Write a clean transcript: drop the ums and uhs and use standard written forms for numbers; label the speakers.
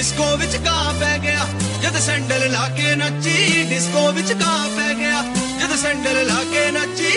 Speaker 1: Disco विच गा पै गया जद सैंडल ला के नची, डिस्को विच गा पै गया जद सैंडल ला के नची।